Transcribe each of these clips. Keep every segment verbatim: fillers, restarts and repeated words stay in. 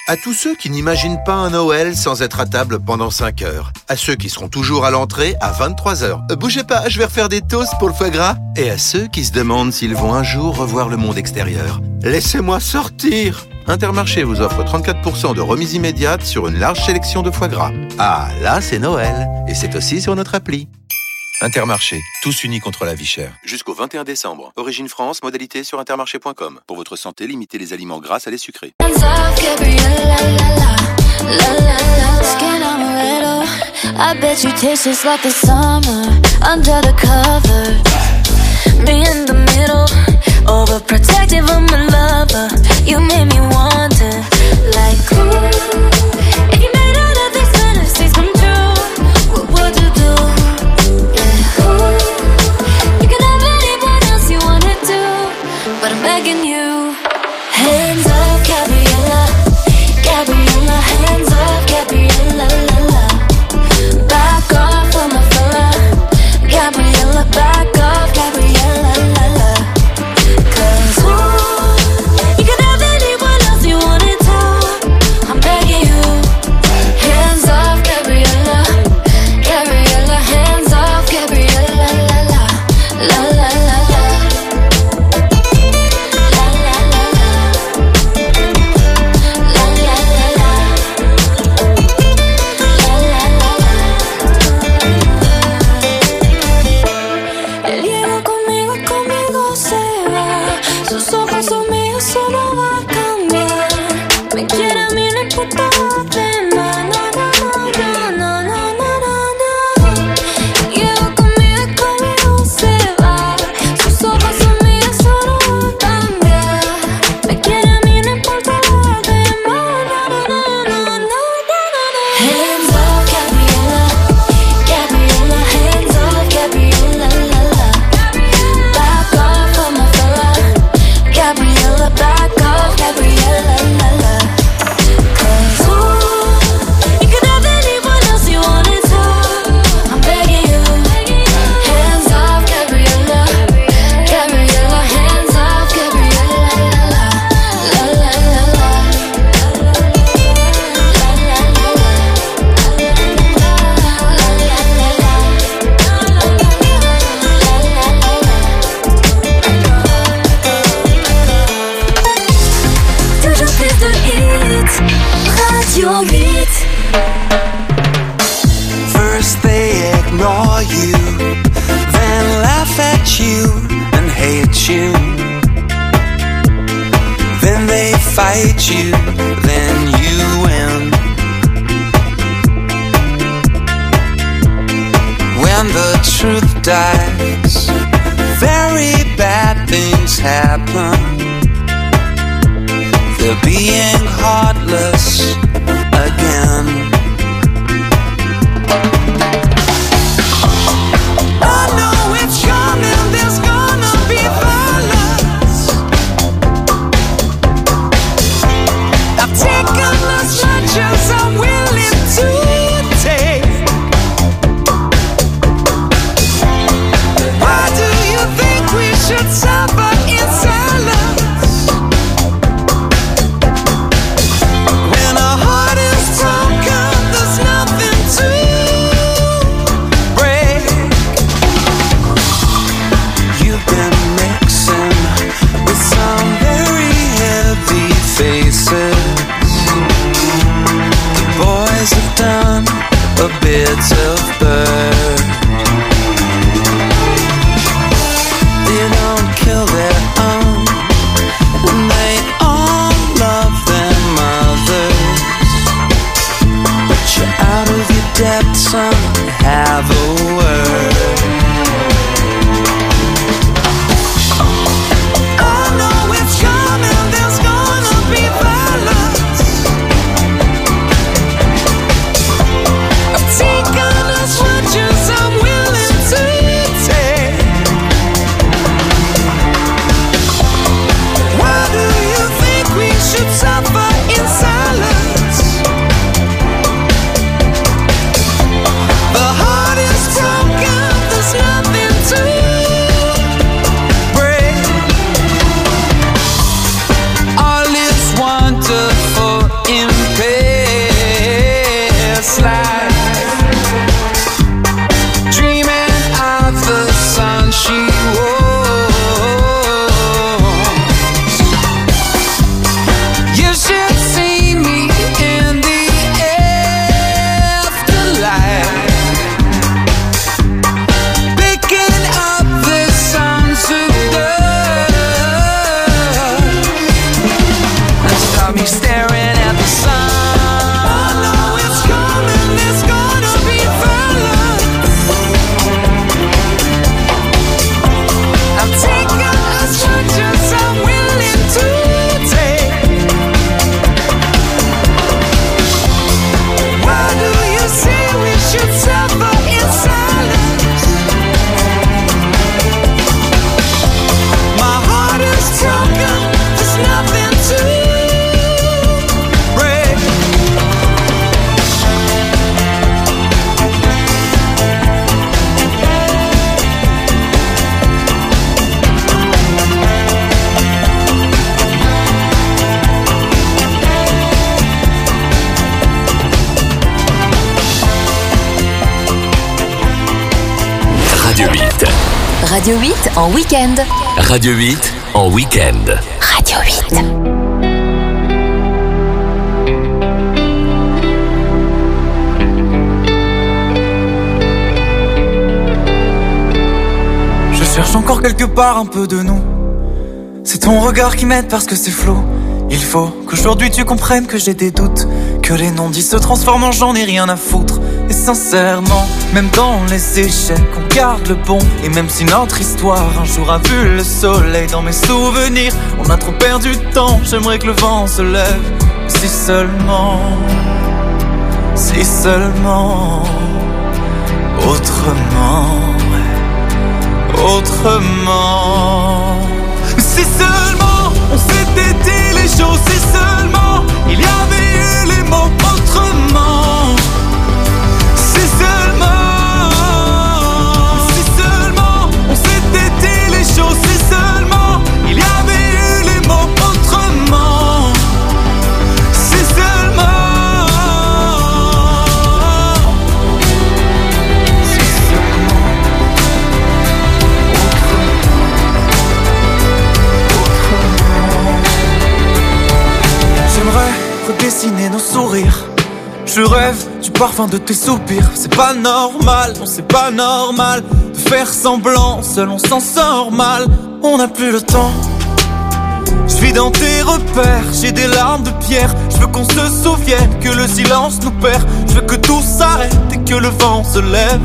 À tous ceux qui n'imaginent pas un Noël sans être à table pendant cinq heures. À ceux qui seront toujours à l'entrée à vingt-trois heures. Euh, bougez pas, je vais refaire des toasts pour le foie gras. Et à ceux qui se demandent s'ils vont un jour revoir le monde extérieur. Laissez-moi sortir. Intermarché vous offre trente-quatre pour cent de remise immédiate sur une large sélection de foie gras. Ah, là, c'est Noël. Et c'est aussi sur notre appli. Intermarché, tous unis contre la vie chère. Jusqu'au vingt et un décembre. Origine France, modalité sur intermarché point com. Pour votre santé, limitez les aliments gras à les sucrés. I bet you taste just like the summer under the covers. Me in the middle, overprotective of my lover. You made me wonder, like, ooh, if you made all of these fantasies come true, what would you do? Yeah, ooh, you can have anyone else you wanna do, but I'm begging you. Hands up, Gabriella, Gabriella, hands up, Gabriella, la la. Back off from my fella, Gabriella, back off, Gabriella, la la. Cause ooh, you can have anyone else you wanted to, I'm begging you. Hands off, Gabriella, Gabriella, hands off, Gabriella, la la, la la la la. La la la la. La la la la. La la la la. Él llega conmigo y conmigo se va. Sus ojos son míos, solo va a cambiar. Me quiere a mí, no importa lo demás. No, no, no, no, no, no, no, no. Llega conmigo y conmigo se va. Sus ojos son míos, solo va a cambiar. Me quiere a mí, no importa lo demás. No, no, no, no, no, no. Hands off, Gabriella, Gabriella, hands off, Gabriella, la la. Back off of my fella, Gabriella, back off, Gabriella, la la. Cause ooh, you could have anyone else you wanted to, I'm begging you. Hands off, Gabriella, Gabriella, hands off, Gabriella, la la. La la la la. La la la la. Toujours plus de hits, Radio huit. First they ignore you, then laugh at you and hate you. Then they fight you, then you win. When the truth dies, very bad things happen. They're being heartless again. I know it's coming, there's gonna be violence. I've taken as much as I'm willing to take. Why do you think we should suffer in silence? When our heart is broken, there's nothing to break. You've been mixing with some very heavy faces. The boys have done a bit of bird. They don't kill their own, and they all love their mothers. But you're out of your depth, son, have a word. I know it's coming, there's gonna be violence. I've taken as much as I'm willing to take. Why do you think we should suffer in silence? got me staring at the sun. I know it's coming, it's gonna be violent. I've taken as much as I'm willing to take. Why do you say we should suffer in silence? My heart is broken, there's nothing to break. Radio huit. Radio huit en week-end. Radio huit en week-end. Radio huit. Je cherche encore quelque part un peu de nous. C'est ton regard qui m'aide parce que c'est flou. Il faut qu'aujourd'hui tu comprennes que j'ai des doutes, que les non-dits se transforment en j'en ai rien à foutre. Et sincèrement, même dans les échecs, on garde le bon. Et même si notre histoire un jour a vu le soleil, dans mes souvenirs, on a trop perdu de temps. J'aimerais que le vent se lève. Si seulement, si seulement, autrement, autrement. Si seulement on s'était dit les choses, si seulement il y avait eu les mots autrement. Si seulement, si seulement on s'était dit les choses, si seulement il y avait eu les mots autrement. Si seulement, si seulement, j'aimerais redessiner nos sourires. Je rêve du parfum de tes soupirs. C'est pas normal, non c'est pas normal de faire semblant, seul on s'en sort mal. On n'a plus le temps. Je vis dans tes repères, j'ai des larmes de pierre. Je veux qu'on se souvienne que le silence nous perd. Je veux que tout s'arrête et que le vent se lève.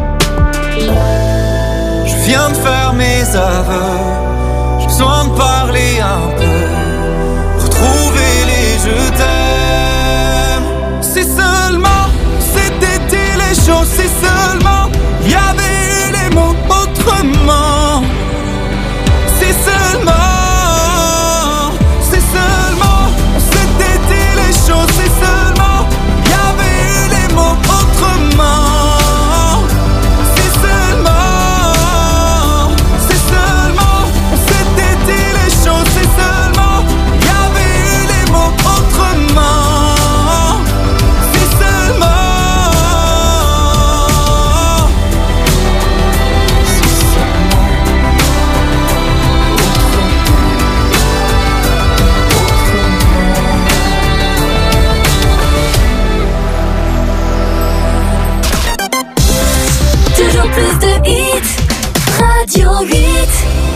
Je viens de faire mes aveux, j'ai besoin de parler un peu, retrouver les je t'aime. Si seulement c'était dit les choses, si seulement il y avait eu les mots autrement. Si seulement, si seulement on s'était dit les choses, si seulement il y avait eu les mots autrement. Si seulement, si seulement on s'était dit les choses, si seulement il y avait eu les mots autrement. Toujours plus de hits, Radio huit.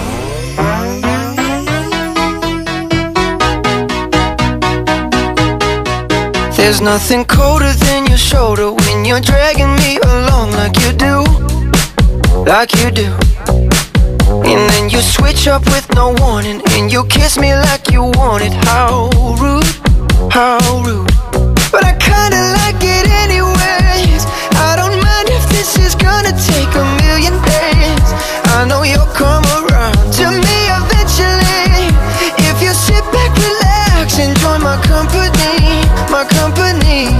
There's nothing colder than your shoulder when you're dragging me along like you do, like you do. And then you switch up with no warning and you kiss me like you want it. How rude, how rude. But I kinda like it anyways. I don't mind if this is gonna take a million days. I know you'll come around to me eventually. If you sit back, relax, enjoy my company, my company.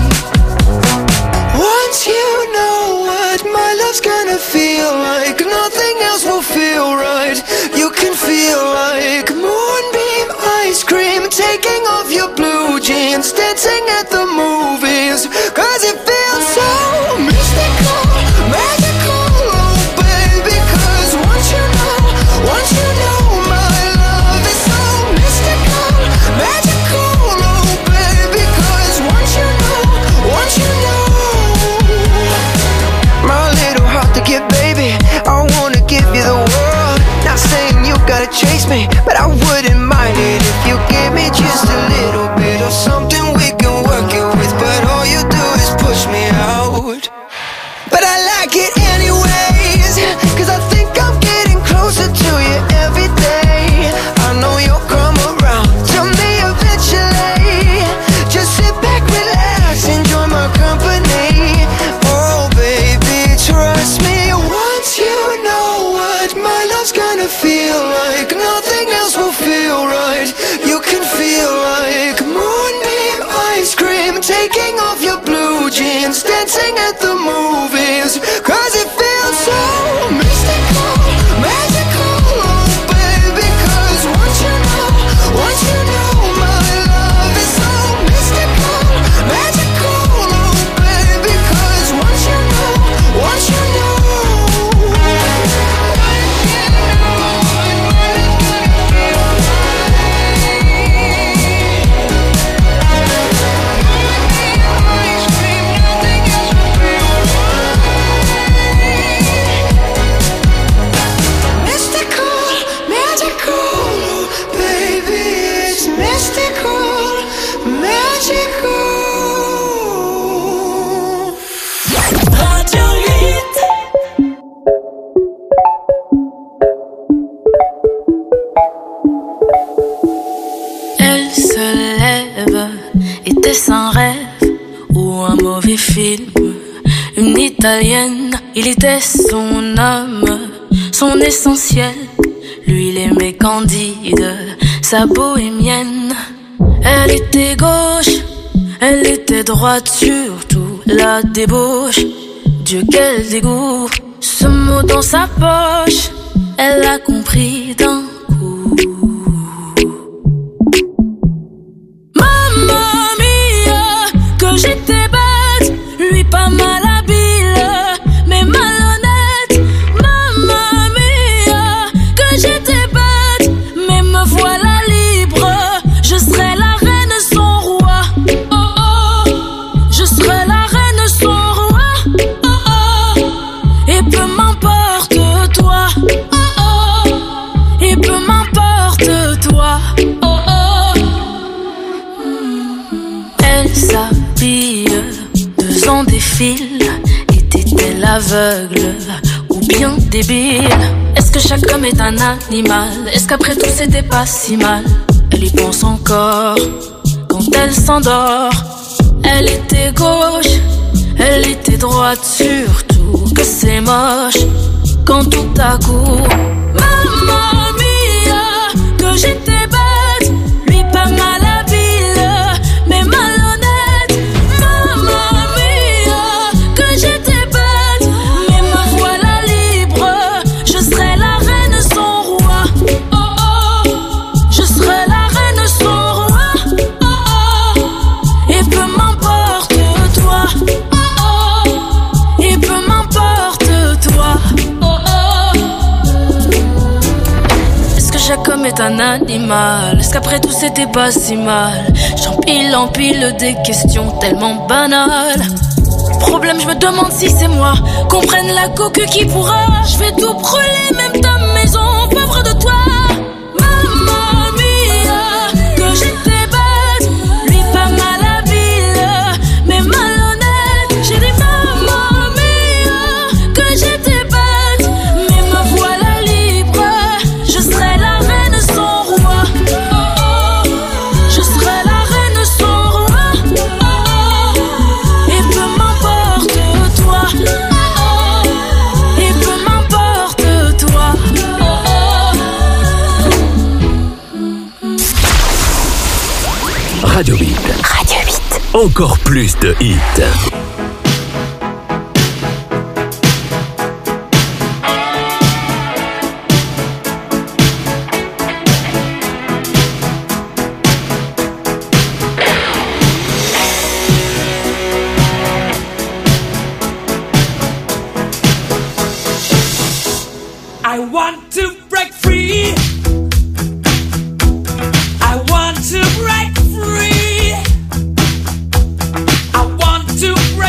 Once you know what my love's gonna feel like, nothing else will feel right. You can feel like moonbeam ice cream, taking off your blue jeans, dancing at the movies. Cause it feels so mystical, magical, oh baby. Cause once you know, once you know my love is so mystical, magical, oh baby. Cause once you know, once you know, my little heart to give, baby, I wanna give you the world. Not saying you gotta chase me, but I wouldn't mind it if you give me just a little bit of Était-ce un rêve ou un mauvais film? Une italienne, il était son âme, son essentiel. Lui, il aimait Candide, sa bohémienne. Elle était gauche, elle était droite, surtout la débauche. Dieu, quel dégoût, ce mot dans sa poche, elle a compris d'un coup. Mamma mia, que j'étais bête, lui pas mal habile, mais malhonnête. Mamma mia, que j'étais bête, mais me voilà libre. Je serai la reine, son roi. Oh oh, je serai la reine, son roi. Oh oh, et peu m'importe toi. Oh oh, et peu m'importe toi. Oh oh, elle s'habille, deux ans défile. Était-elle aveugle ou bien débile? Est-ce que chaque homme est un animal? Est-ce qu'après tout c'était pas si mal? Elle y pense encore quand elle s'endort. Elle était gauche, elle était droite, surtout que c'est moche quand tout à coup, mamma mia, que j'étais bête, lui pas mal habile, mais malhonnête. Mamma mia, que j'étais bête, mais me voilà libre. Je serai la reine, son roi. Oh oh, je serai la reine, son roi. Oh oh, et peu m'importe toi. Oh oh, et peu m'importe toi. Oh oh. Est-ce que chaque homme est un animal? Est-ce qu'après tout c'était pas si mal? J'empile, empile des questions tellement banales. Problème, je me demande si c'est moi. Qu'on prenne la coque qui pourra. Je vais tout brûler, même ta maison, pauvre de toi. Mamma mia, que j'étais bête, lui pas mal habile, mais malhonnête. J'ai dit mamma mia, que j'étais bête, mais me voilà libre. Je serai la reine, son roi. Oh oh, je serai la reine, son roi. Oh oh, et peu m'importe toi. Oh oh, et peu m'importe toi. Oh oh. Radio huit. Radio huit. Encore plus de hits. I want to break free. I want to break free. I want to break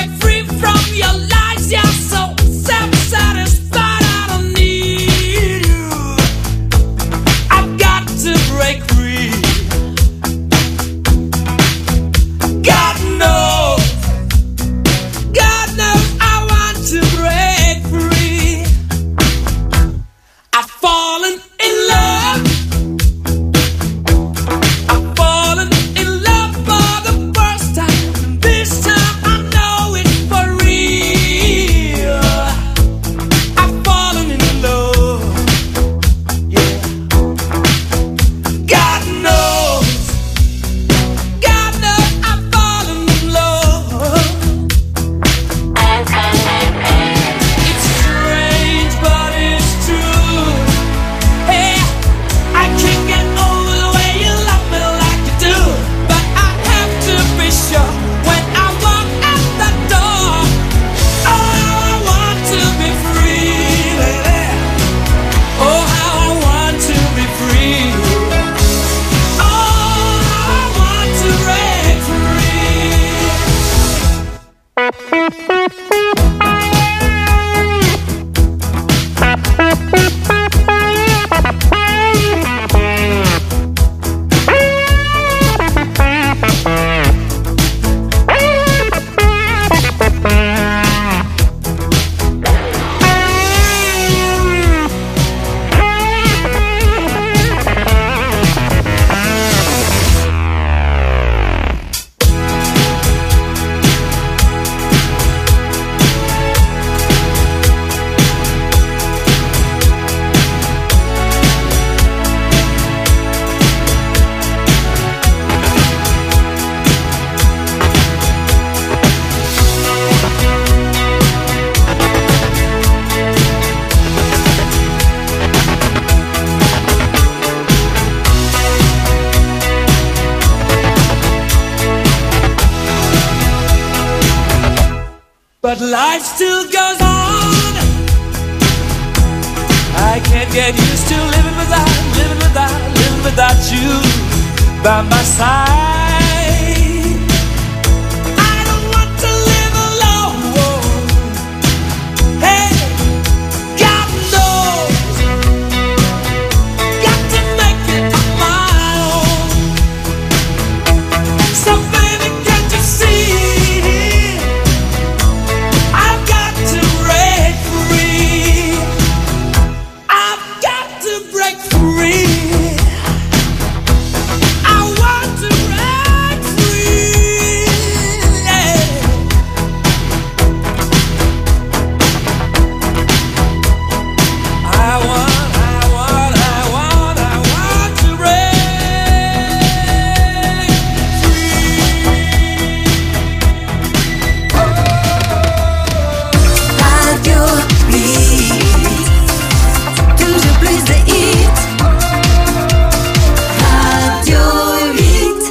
but life still goes on. I can't get used to living without, living without, living without you by my side. I don't want to live alone. Hey, God knows, got to make it on my own. So baby, can't you see? I've got to break free. I've got to break free. I want to break free. Yeah. I want, I want, I want, I want to break Radio huit, toujours plus de hits. Radio huit.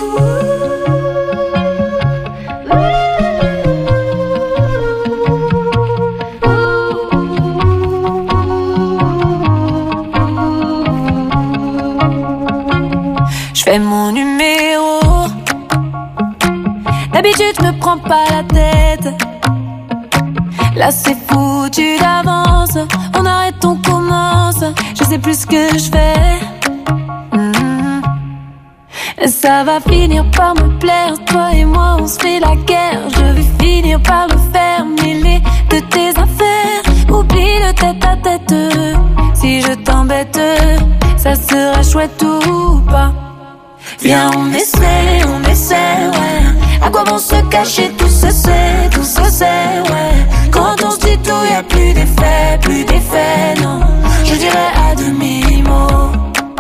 Je fais mon numéro. D'habitude, je me prends pas la tête. Là, c'est foutu d'avance. On arrête, on commence. Je sais plus ce que je fais. Mhm. Ça va finir par me plaire. Toi et moi, on se fait la guerre. Je vais finir par le faire. Mêler de tes affaires. Oublie le tête à tête. Si je t'embête, ça sera chouette ou pas. Viens, on essaie, on essaie, ouais. À quoi bon se cacher, tout se sait, tout se sait, ouais. Quand on se dit tout, y'a plus d'effet, plus d'effet, non. Je dirais à demi-mot.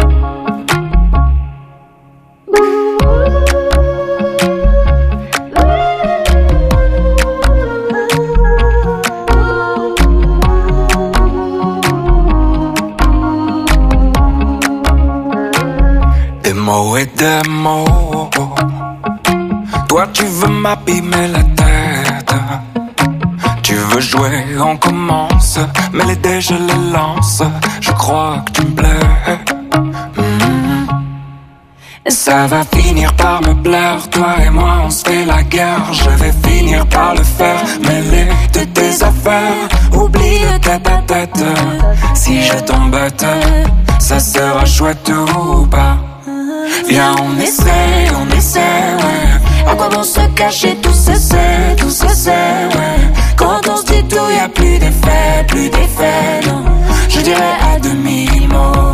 Des mots et des mots. Toi tu veux m'abîmer la tête. Tu veux jouer, on commence. Mais les dés je les lance. Je crois que tu me plais. Mm. Ça va finir par me plaire. Toi et moi on se fait la guerre. Je vais finir par le faire. Mêler de tes affaires. Oublie le tête à tête. Si je t'embête, ça sera chouette ou pas. Viens, on essaie, on essaie, ouais. À quoi bon se cacher, tout se sait, tout se sait, ouais. Quand on se dit tout, y'a plus d'effet, plus d'effet, non. Je dirais à demi-mot.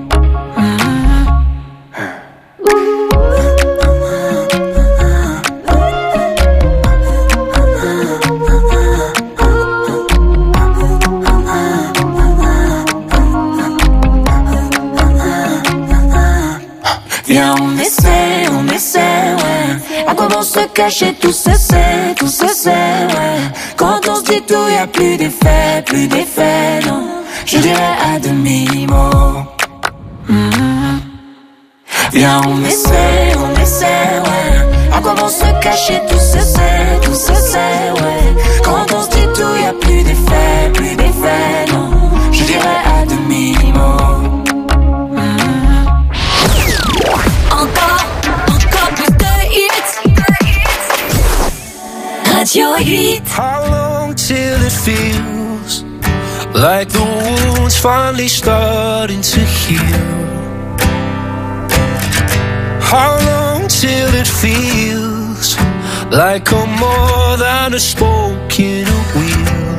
Viens, on essaie, on essaie, ouais. À quoi bon se cacher, tout se sait, tout se sait, ouais. Quand on se dit tout, y'a plus d'effet, plus d'effet, non. Je dirais à demi-mot. Mm-hmm. Viens, on essaie, on essaie, ouais. À quoi bon se cacher, tout se sait, tout se sait, ouais. Quand on se dit tout, y'a plus d'effet, plus d'effet, non. Je dirais à demi-mot. Encore, encore plus de hits. Radio huit. How long till it feels like the wound's finally starting to heal? How long till it feels like I'm more than a spoke in a wheel?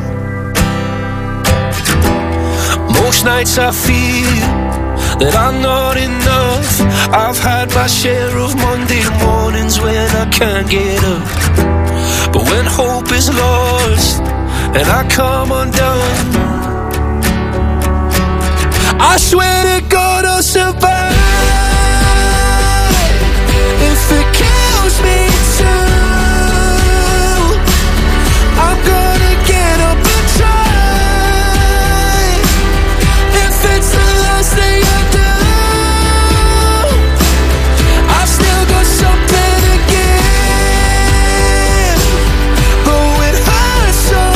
Most nights I feel that I'm not enough. I've had my share of Monday mornings when I can't get up. But when hope is lost and I come undone, I swear to God I'll survive. If it kills me too, I'm gonna get up and try. If it's the last thing I do, I've still got something to give. But it hurts so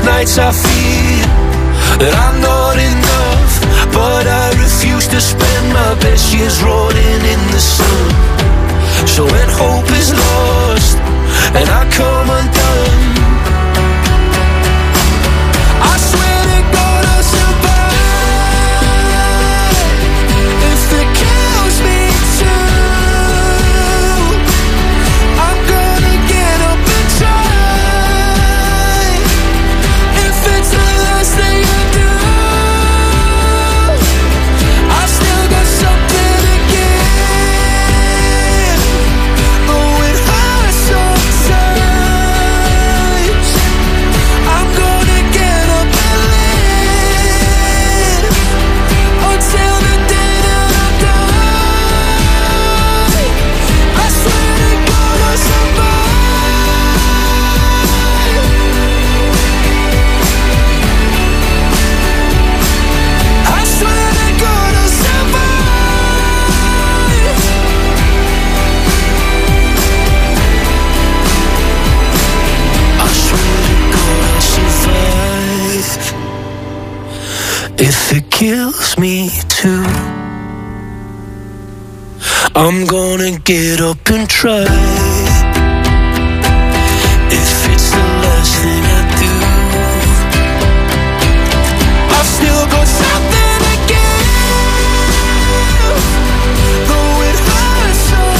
Most nights I feel that I'm not enough, but I refuse to spend my best years rotting in the sun. So when hope is lost and I come undone, I swear to God I'll survive. If it kills me too, I'm gonna get up and try. If it's the last thing I do, I've still got something to give. Oh, it hurts sometimes. I'm gonna get up and live until the day that I die. I swear to God I'll survive. I swear to God I'll survive. I swear to God I'll survive. If it kills me too, I'm gonna get up and try. If it's the last thing I do, I've still got something to give. Though it hurts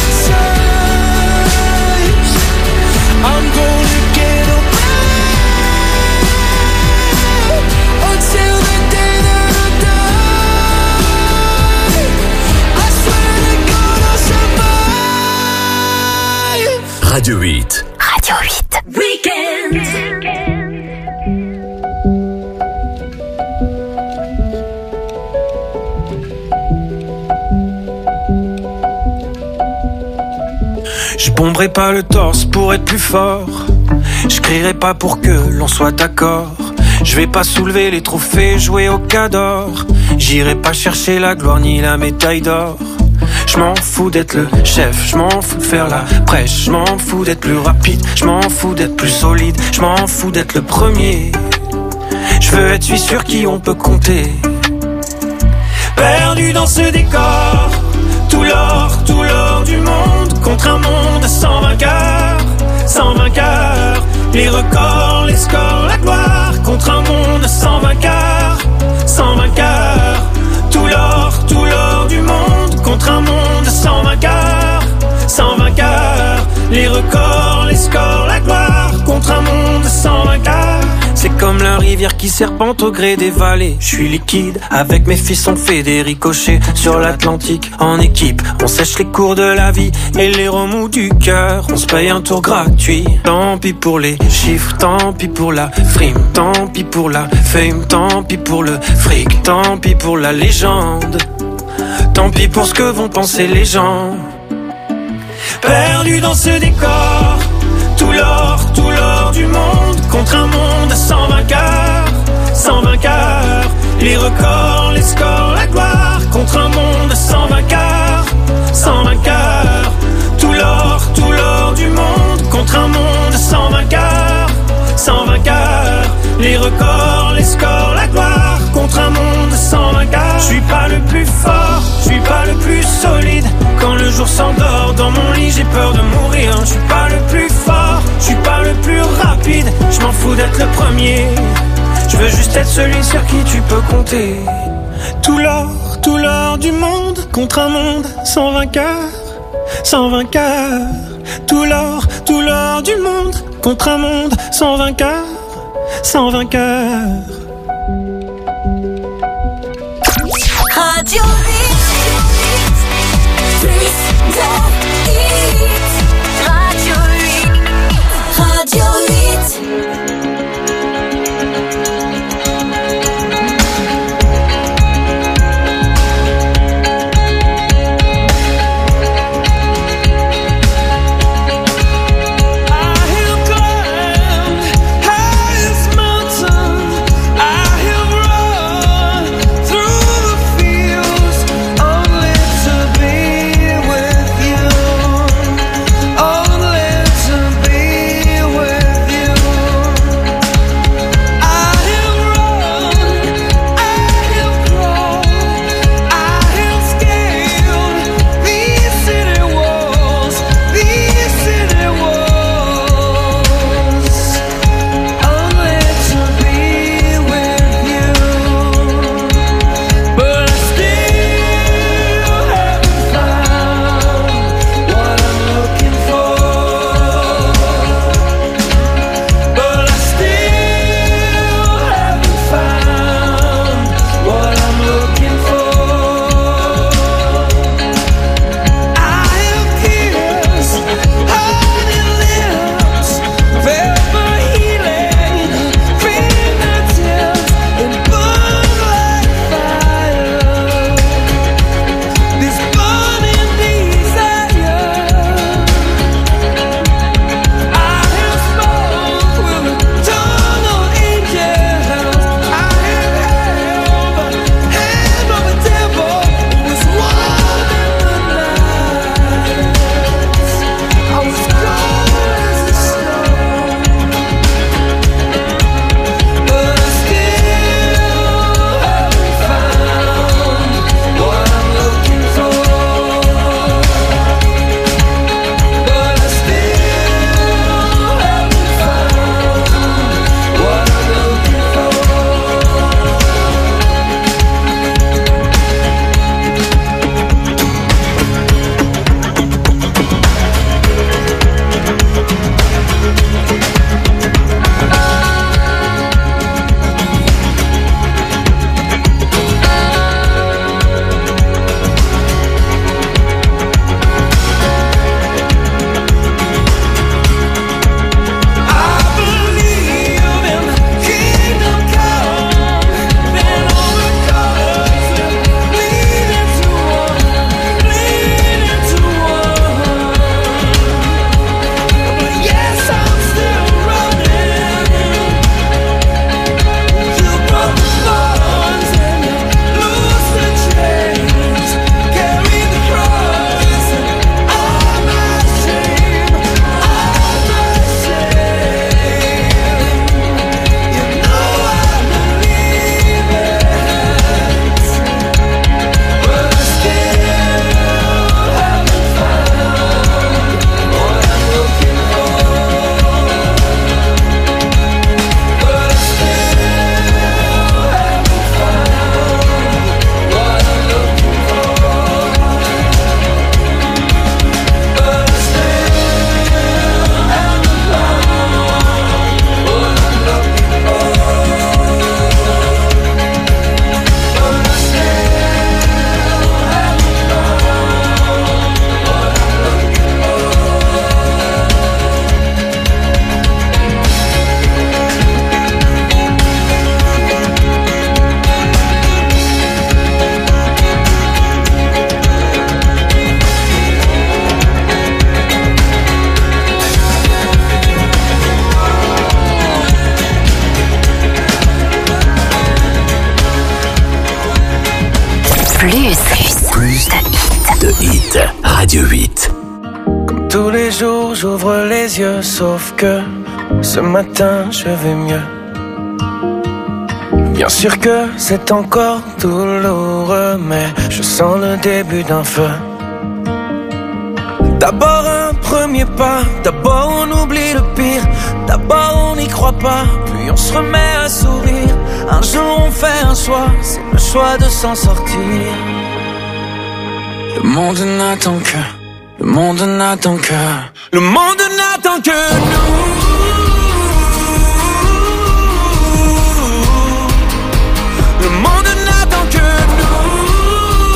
sometimes, I'm gonna get up and live until the day that I die. I swear to God I'll survive. Radio huit. Radio huit. Weekend. Je bomberai pas le torse pour être plus fort. Je crierai pas pour que l'on soit d'accord. Je vais pas soulever les trophées, jouer au cador. J'irai pas chercher la gloire ni la médaille d'or. Je m'en fous d'être le chef, je m'en fous de faire la prêche. Je m'en fous d'être plus rapide, je m'en fous d'être plus solide. Je m'en fous d'être le premier. Je veux être celui sur qui on peut compter. Perdu dans ce décor, tout l'or, tout l'or du monde contre un monde sans vainqueur, sans vainqueur. Les records, les scores, la gloire contre un monde sans vainqueur, sans vainqueur. Tout l'or, tout l'or du monde contre un monde sans vainqueur, sans vainqueur. Les records, les scores, la gloire contre un monde sans vainqueur. C'est comme la rivière qui serpente au gré des vallées. Je suis liquide, avec mes fils on fait des ricochets. Sur l'Atlantique, en équipe, on sèche les cours de la vie et les remous du cœur. On se paye un tour gratuit. Tant pis pour les chiffres, tant pis pour la frime, tant pis pour la fame, tant pis pour le fric, tant pis pour la légende, tant pis pour ce que vont penser les gens. Perdu dans ce décor, tout l'or, tout l'or du monde contre un monde sans vainqueur, sans vainqueur. Les records, les scores, la gloire contre un monde sans vainqueur, sans vainqueur. Tout l'or, tout l'or du monde contre un monde sans vainqueur, sans vainqueur. Les records, les scores, la gloire contre un monde sans vainqueur. Je suis pas le plus fort, je suis pas le plus solide. Quand le jour s'endort dans mon lit, j'ai peur de mourir. Je suis pas le plus fort, je suis pas le plus rapide. Je m'en fous d'être le premier, je veux juste être celui sur qui tu peux compter. Tout l'or, tout l'or du monde contre un monde sans vainqueur, sans vainqueur. Tout l'or, tout l'or du monde contre un monde sans vainqueur, sans vainqueur. Radio huit. Plus de hits. Radio huit. Radio huit. I have climbed highest mountain, I Plus, plus, plus de hits. Radio huit. Comme tous les jours, j'ouvre les yeux, sauf que ce matin, je vais mieux. Bien sûr que c'est encore douloureux, mais je sens le début d'un feu. D'abord un premier pas, d'abord on oublie le pire, d'abord on n'y croit pas, puis on se remet à sourire. Un jour on fait un choix, c'est le choix de s'en sortir. Le monde n'attend que, le monde n'attend que, le monde n'attend que nous. Le monde n'attend que nous.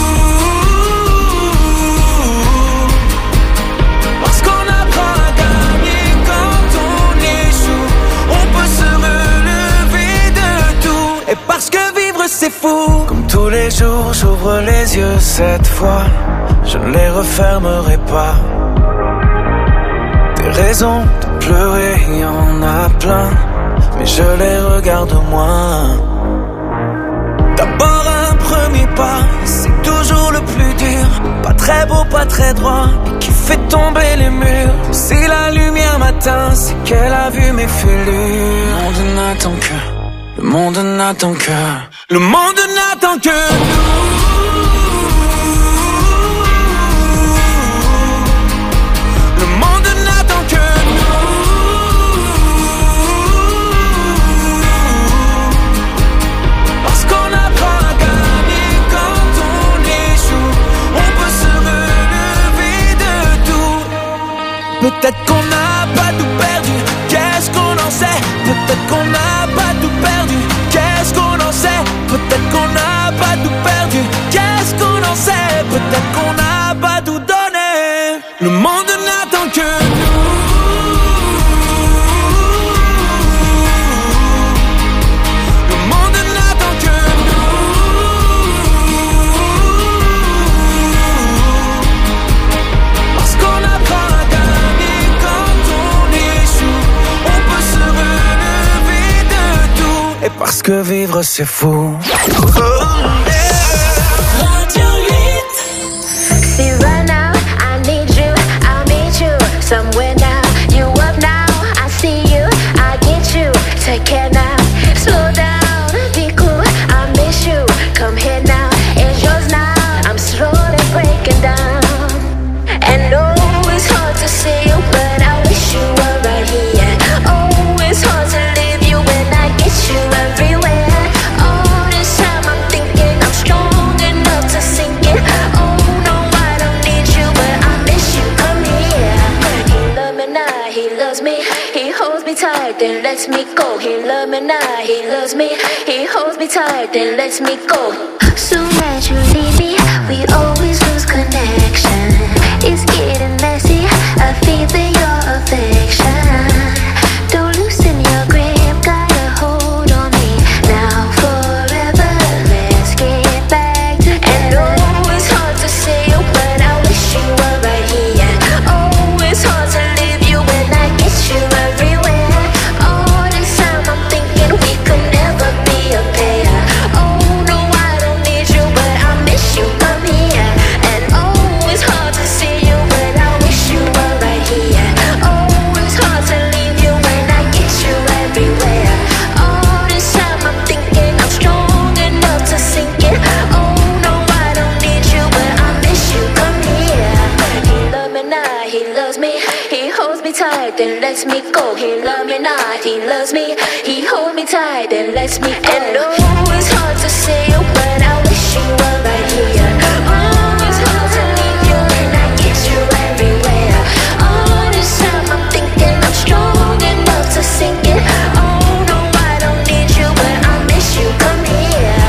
Parce qu'on apprend à gagner quand on échoue. On peut se relever de tout. Et parce que vivre c'est fou. Comme tous les jours j'ouvre les yeux cette fois. Je ne les refermerai pas. Des raisons de pleurer, y en a plein. Mais je les regarde moins. D'abord un premier pas, c'est toujours le plus dur. Pas très beau, pas très droit, et qui fait tomber les murs. Si la lumière m'atteint, c'est qu'elle a vu mes fêlures. Le monde n'attend que, le monde n'attend que, le monde n'attend que nous. Le monde n'attend que nous. Parce qu'on apprend à gagner quand on échoue. On peut se relever de tout. Peut-être qu'on n'a pas tout perdu, qu'est-ce qu'on en sait? Peut-être qu'on n'a pas tout perdu, qu'est-ce qu'on en sait? Peut-être qu'on n'a pas tout perdu, qu'est-ce qu'on en sait? Peut-être qu'on n'a pas tout donné. Le monde n'attend que nous. Le monde n'attend que nous. Parce qu'on apprend à gagner quand on échoue. On peut se relever de tout. Et parce que vivre c'est fou. See right now, I need you, I'll meet you somewhere now. You up now, I see you, I get you. Take care now, slow down, be cool, I miss you. Come here now, it's yours now. I'm slowly breaking down. And oh, it's hard to see you, but I wish you were right here. Oh, it's hard to leave you when I get you everywhere. All this time I'm thinking I'm strong enough to sink it. Oh no, I don't need you, but I miss you. Come here. He loves me now, he loves me. He holds me tight, then lets me go. He loves me now, he loves me. He holds me tight, then lets me go. Soon as you leave me, we always lose connection. It's getting messy, I feel your affection. Don't loosen your grip, got a hold on me. Now forever, let's get back together. And oh, it's hard to see you, but I wish you were right here. Oh, it's hard to leave you when I get you everywhere. All this time I'm thinking we could never be a pair. Oh no, I don't need you, but I miss you. Come here. And oh, it's hard to see you, but I wish you were right here. Oh, it's hard to leave you when I get you everywhere. All this time I'm thinking I'm strong enough to sink it. Oh no, I don't need you, but I miss you. Come here. He loves me now, he loves me. He holds me tight, then lets me go. He loves me now, he loves me. He holds me tight, then lets me go. And oh, it's hard to see you, but I wish you were right here. Oh, it's hard to leave you when I get you everywhere. All this time I'm thinking I'm strong enough to sink it. Oh no, I don't need you, but I miss you. Come here.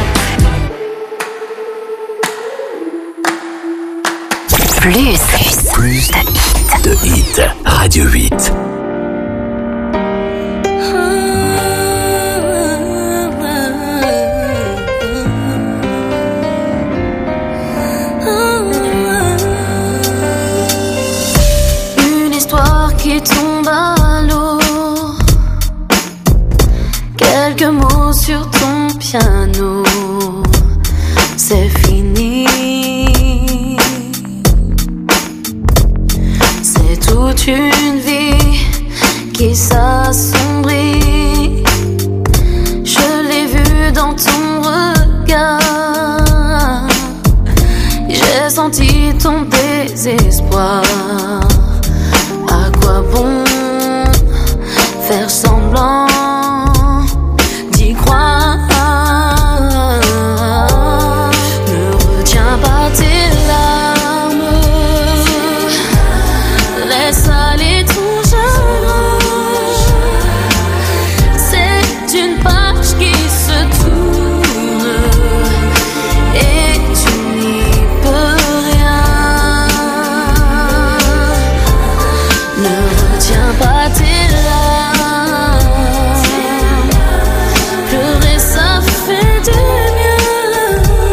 plus, plus, Plus de hits. Radio huit. Une histoire qui tombe à l'eau. Quelques mots sur ton piano. C'est fini. ton désespoir. À quoi bon faire semblant d'y croire? Ne retiens pas tes larmes, laisse aller ton chagrin. C'est une page qui se tourne et tu n'y peux rien. Ne retiens pas tes larmes, pleurer ça fait du bien.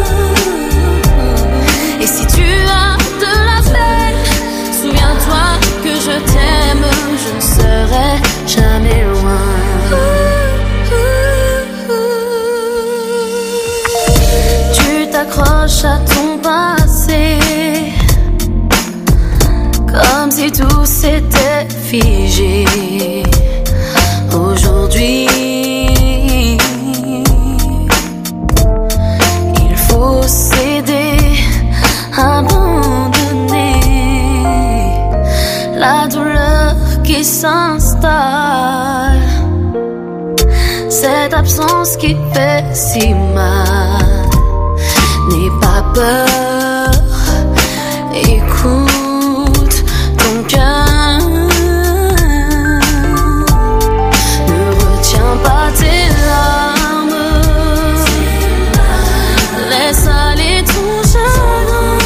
Et si tu as de la peine, souviens-toi que je t'aime, je ne serai jamais loin. Tu t'accroches à ton passé comme si tout s'était figé. Aujourd'hui, il faut céder, abandonner la douleur qui s'installe, cette absence qui fait si mal. N'aie pas peur, écoute ton cœur. Ne retiens pas tes larmes, laisse aller ton chagrin.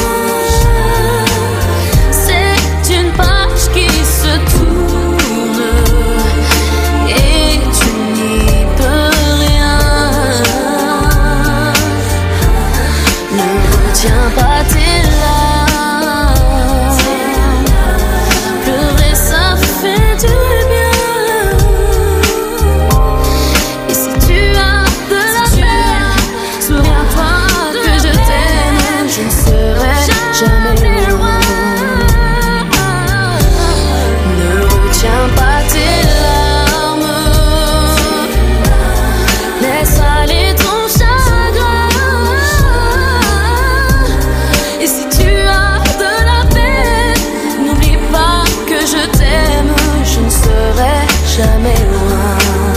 C'est une page qui se tourne et tu n'y peux rien. Ne retiens pas tes larmes, pleurer ça fait du bien. Et si tu as de la peine, souviens-toi que je t'aime, je ne serai jamais loin. Ne retiens pas tes larmes, laisse aller ton chagrin. Et si tu as de la peine, n'oublie pas que je t'aime, je ne serai jamais loin.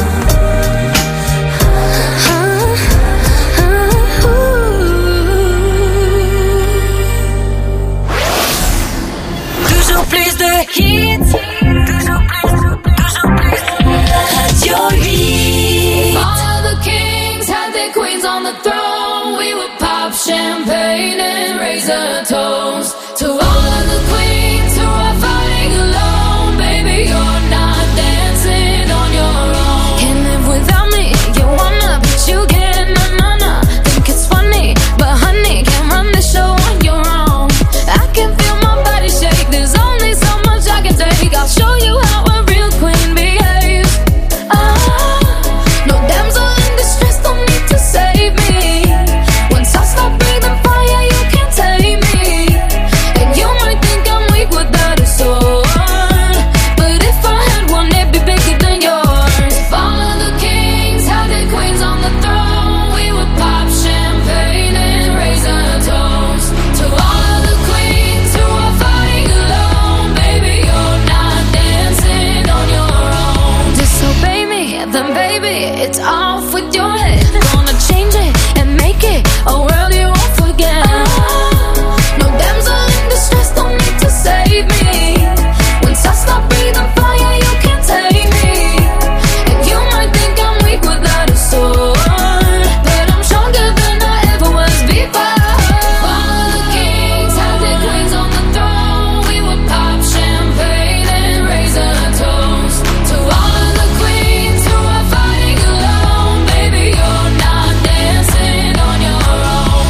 Toujours plus de hits. Toujours plus, toujours plus. Radio huit. All the kings had their queens on the throne. We would pop champagne and raise a toast to all of the queens who are fighting alone. Baby, you're not dancing on your own. Can't live without me. You wanna, but you get na na na. Think it's funny, but honey, can't run the show on your own. I can feel my body shake. There's only so much I can take. I'll show you how a real queen behaves. Ah, no damsel in distress, don't need to save me. Once I stop breathing fire, you can't tame me. And you might think I'm weak without a sword, but if I had one, it'd be bigger than yours. If all of the kings had their queens on the throne, we would pop champagne and raise a toast to all of the queens who are fighting alone. Baby, you're not dancing on your own. Disobey me, then baby, it's off with your head. Gonna change it and make it a world you won't forget. No damsel in distress, don't need to save me. Once I stop breathing fire, you can't take me. And you might think I'm weak without a sword, but I'm stronger than I ever was before. All of the kings had their queens on the throne. We would pop champagne and raise a toast to all of the queens who are fighting alone. Baby, you're not dancing on your own.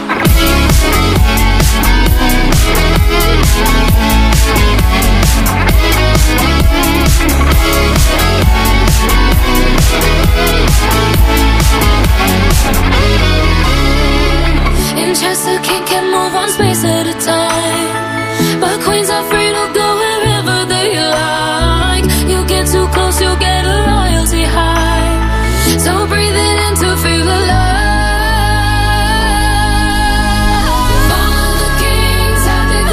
In chess, the king can move one space at a time, but queens are free to go wherever they like. You get too close, you'll get a royalty high. So breathe it in to feel alive. All of the kings have their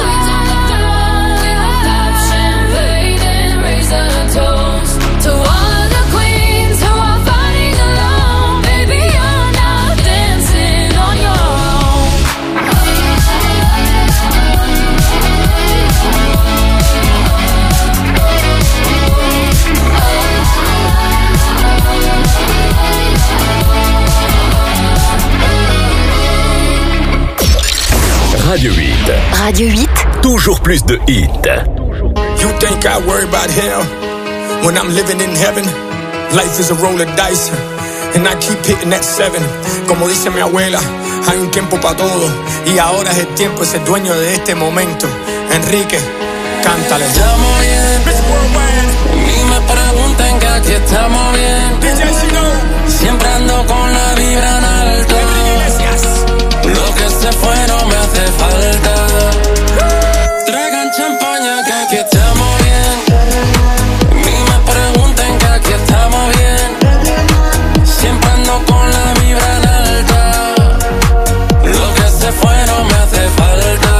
Radio huit. Radio huit. Toujours plus de hits. You think I worry about hell when I'm living in heaven? Life is a roll of dice and I keep hitting that seven. Como dice mi abuela, hay un tiempo para todo y ahora es el tiempo, es el dueño de este momento. Enrique, cántale. Estamos bien, ni me pregunten que aquí estamos bien. Siempre ando con la vibra en alto. Lo que se fue no me hace falta. Traigan champaña que aquí estamos bien. Ni me pregunten que aquí estamos bien. Siempre ando con la vibra en alta. Lo que se fue no me hace falta.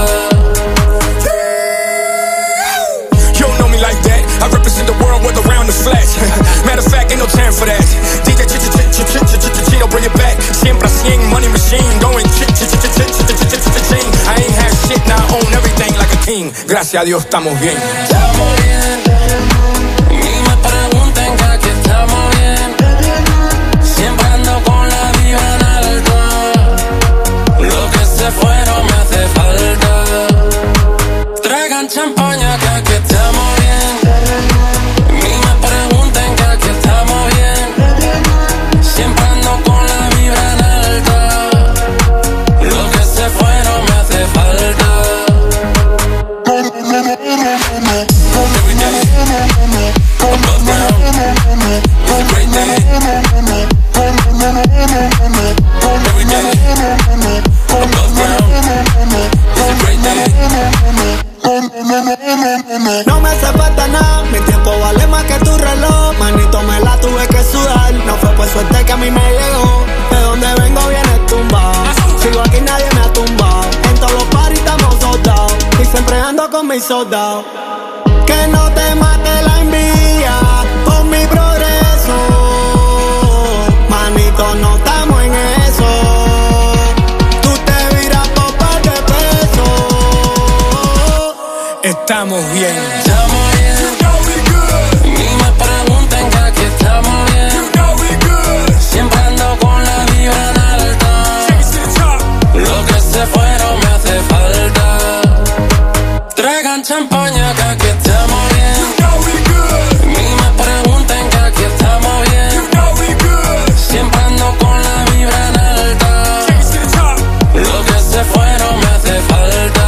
You don't know me like that. I represent the world with around the flesh. Matter of fact, ain't no time for that. D J Chino, bring it back. Siempre a cien, money machine, going ch-ch-ch-ch-ch-ch-ch-ch-ch-ch-ch-ch. I ain't had shit, now I own everything like a king. Gracias a Dios, estamos bien. Estamos bien. Ni me pregunten que aquí estamos bien. Siempre ando con la vibra en alto. Lo que se fue no me hace falta. Traigan champaña que aquí estamos bien. Ni me pregunten que aquí estamos bien. Siempre ando con la vibra en alta. Lo que se fue no me hace falta. Every day, above ground, it's a great day. Every day, above ground, it's a great day. No me hace falta nada, mi tiempo vale más que tu reloj. Manito, me la tuve que sudar. No fue por suerte que a mí me llegó. De donde vengo viene tumbado. Sigo aquí, nadie me ha tumbado. En todos los paris estamos soldados. Y siempre ando con mis soldados. Que no te mate la envidia por mi progreso. Manito, no estamos en eso. Tú te viras por par de pesos. Estamos bien. Estamos bien. Ni me pregunten que aquí estamos bien. Siempre ando con la vibra en alta. Lo que se fue no me hace falta. Traigan champaña que aquí estamos bien. Ni me pregunten que aquí estamos bien. Siempre ando con la vibra en alta. Lo que se fue no me hace falta.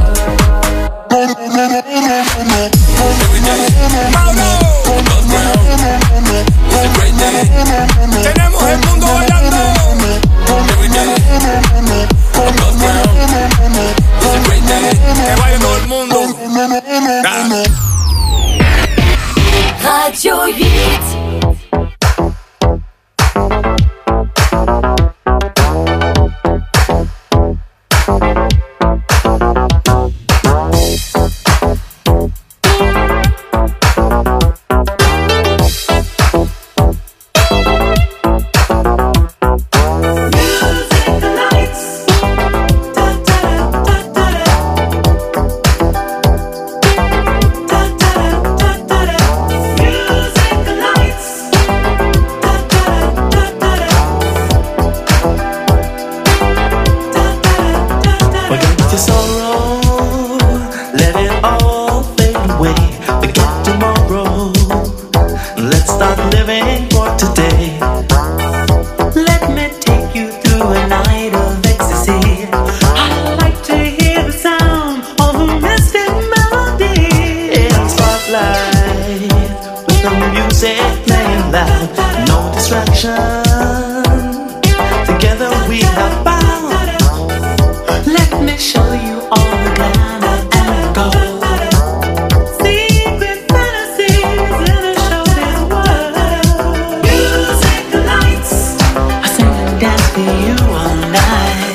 Every day, above ground, it's a great day. Tenemos el mundo bailando. Every day, above ground, it's a great day. Que baile todo el mundo. Ah. Radio huit. Dance for you all night.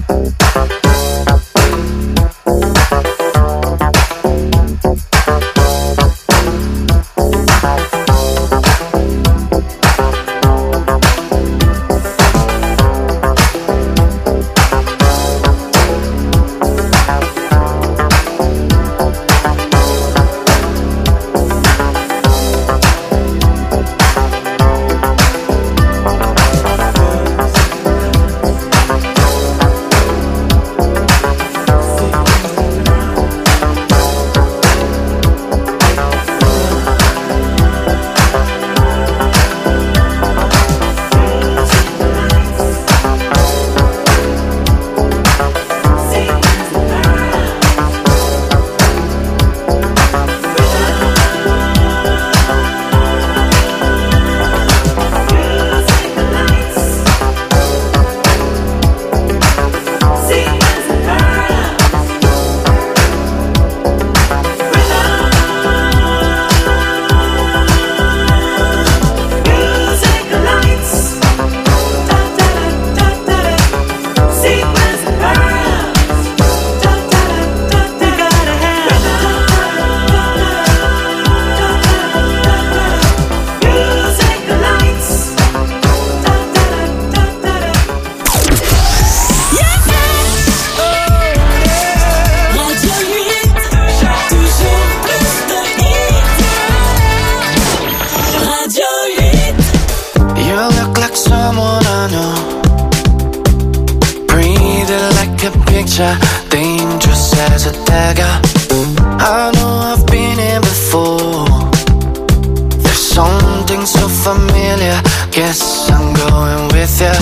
Dangerous as a dagger. I know I've been here before. There's something so familiar. Guess I'm going with ya.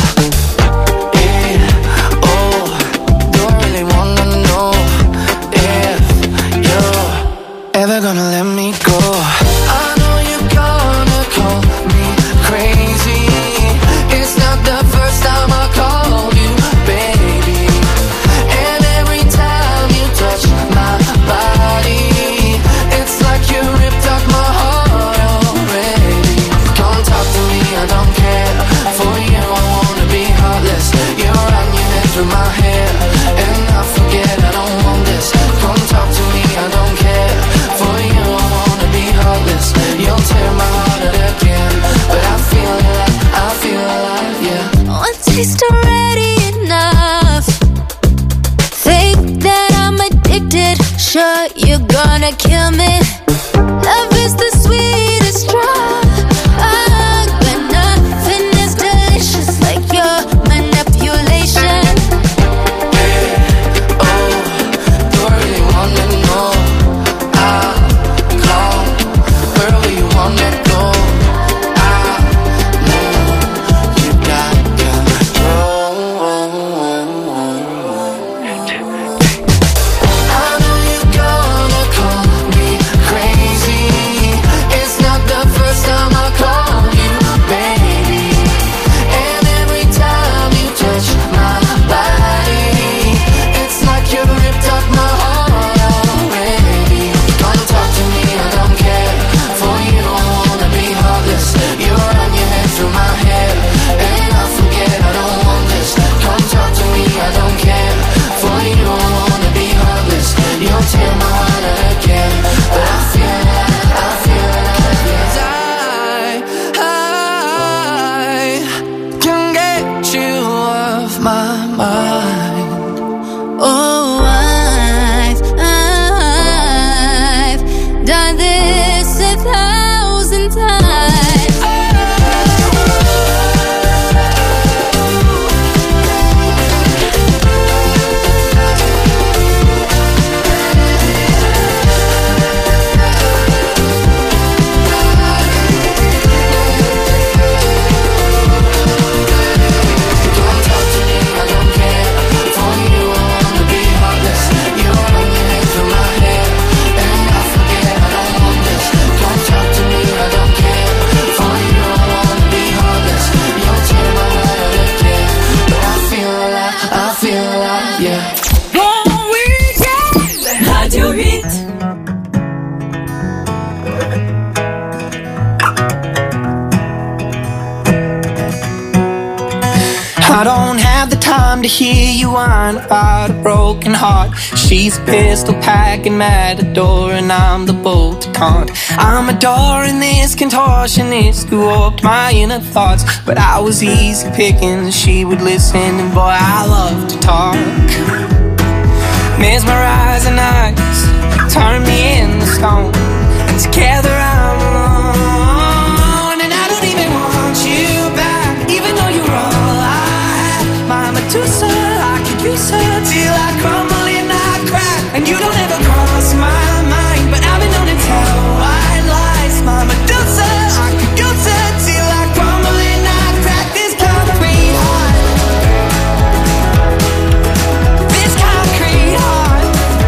Yeah, oh, don't really wanna know if you're ever gonna let me go. I know you're gonna call me crazy. It's not the first time I called you baby. And every time you touch my body, it's like you ripped out my heart already. Come talk to me, I don't care. For you I wanna be heartless. You run your head through my hair, and I forget I don't want this. Come talk to me, I don't care. For you I wanna be heartless. You'll tear my heart out again, but I feel alive, I feel alive, yeah. One taste already enough. Think that I'm addicted. Sure, you're gonna kill me. Love is the sweetest drug, but nothing is delicious like your manipulation. Yeah, oh, don't really wanna know how long, where will you wanna go? I know you got control. I know you're gonna call me crazy. to hear you whine about a broken heart. She's pistol packing matador and I'm the bull to taunt. I'm adoring this contortionist who warped my inner thoughts, but I was easy picking, she would listen, and boy, I love to talk. Mesmerizing eyes turn me into stone, and together I'm alone. And I don't even want you back, even though you're all I have. My Medusa, I could use her till I crumble and I crack. And you don't ever cross my mind, but I've been known to tell white lies. My Medusa, I could use her till I crumble and I crack. This concrete heart, this concrete heart.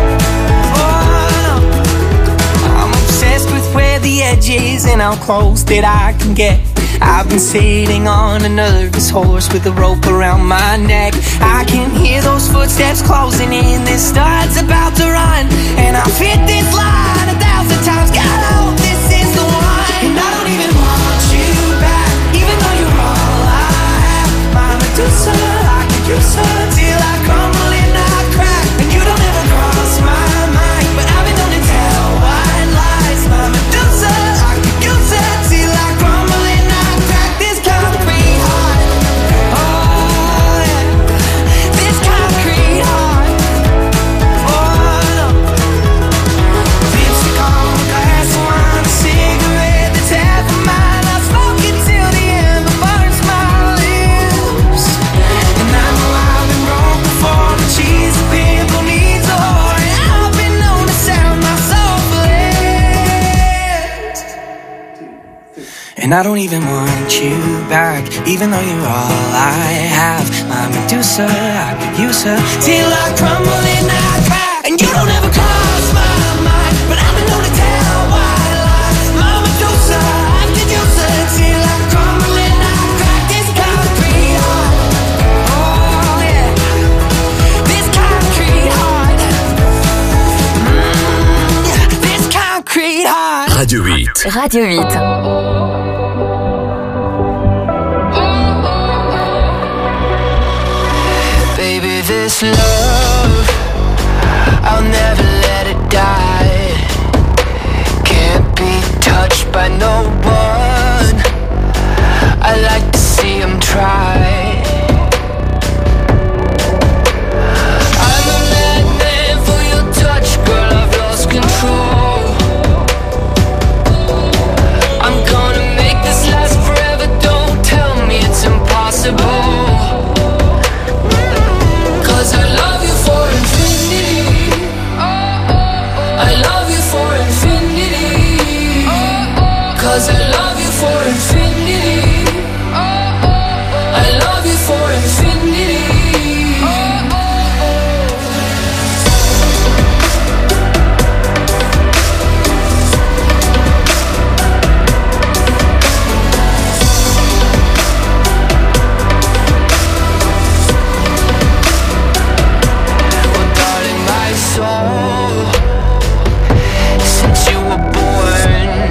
Where the edges and how close that I can get. I've been sitting on a nervous horse with a rope around my neck. I can hear those footsteps closing in, this start's about to run, and I've hit this line a thousand times. God, I hope this is the one. And I don't even want you back, even though you're all I have. My Medusa, I could use her till I crumble and I crack. And you don't ever cross my mind, but I've been known to tell white lies. My Medusa, I could use her till I crumble and I crack. This concrete heart, oh yeah, this concrete heart, oh no. Lipstick on a glass of wine, a cigarette that's half of mine. I smoke it till the ember burns my lips. And I know I've been wrong before, but she's a pimple needs a whore, and I've been known to sound my soul flat. And I don't even want you back, even though you're all I have. My Medusa, I could use her till I crumble and I crack. And you don't ever cross my mind, but I've been known to tell white lies. My Medusa, I could use her till I crumble and I crack. This concrete heart, oh yeah, this concrete heart, mm, yeah, this concrete heart. Radio huit. Radio huit. Baby, this love, I'll never let it die. Can't be touched by no one, I like to see them try. I'm a madman for your touch, girl, I've lost control. I'm gonna make this last forever, don't tell me it's impossible. Cause I love you for infinity, I love you for infinity. Cause I love you for infinity, I love you for infinity. Since you were born,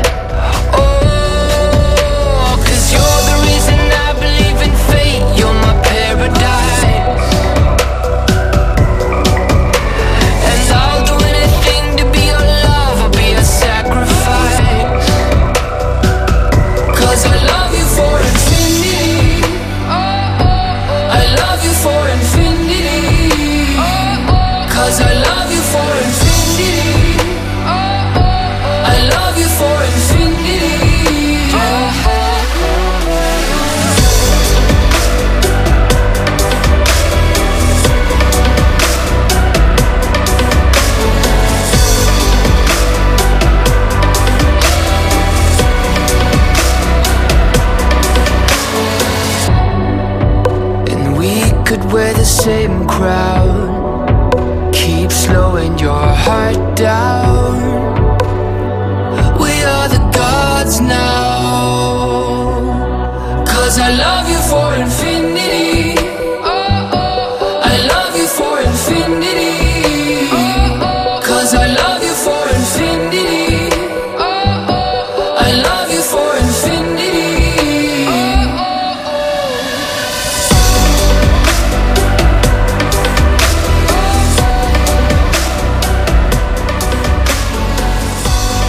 oh, cause you're the reason I believe in fate, you're my paradise. And I'll do anything to be your love or be a sacrifice. Cause I love you for infinity, I love you for infinity. Cause I love you for infinity, I love you for infinity. And we could wear the same crown, keep slowing your heart down. We are the gods now. Cause I love you for infinity,